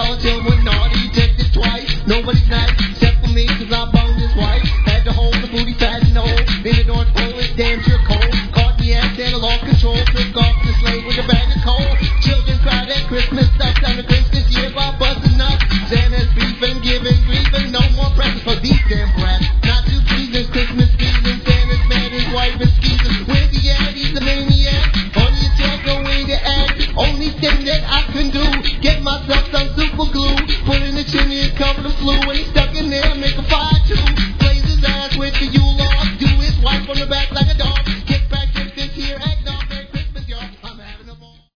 until we're naughty. Checked it twice, nobody's nice except for me, cause I boned his wife. Had to hold the booty fat in the hole in the North Pole, it's damn sure